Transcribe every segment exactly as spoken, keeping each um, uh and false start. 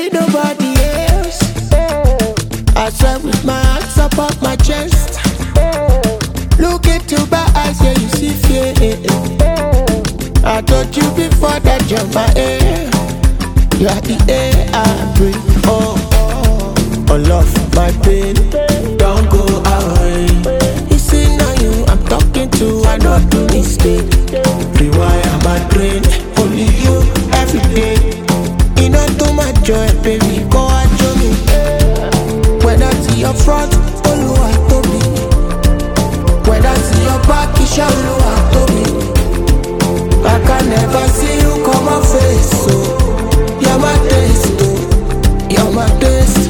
ain't nobody else. I swear with my hands up on my chest. Look into my eyes, yeah, you see fear. I told you before that you're my air. You are the air I breathe. Oh, oh, oh, love, my pain. Don't go away. You see now you I'm talking to, I don't do mistake. Rewire my brain, only you every day. You know too much joy, baby, go and show me. When I see your front, all I told me. When I see your back, you shall know I told me. I can never see you come on face, so you're my taste, oh, you're my taste.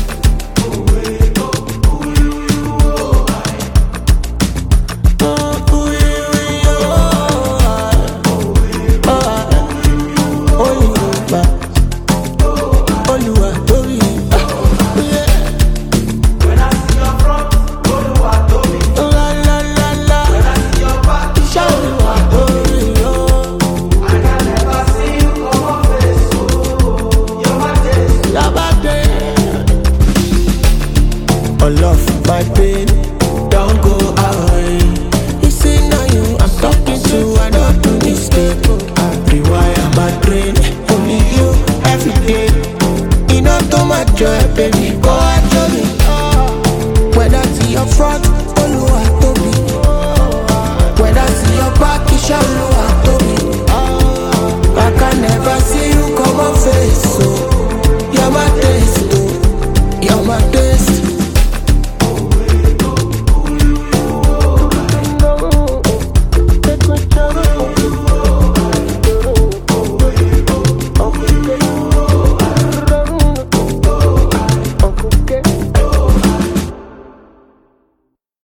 Love, my pain, don't go away. You see now you I'm talking to, I don't do mistake. I rewire my brain, only you every day. You know too much joy, baby, go and show me. When I see your front, all you are to me. When I see your back, you shall know I to me. I can never see you come on face, so you're my taste, oh, you're my taste.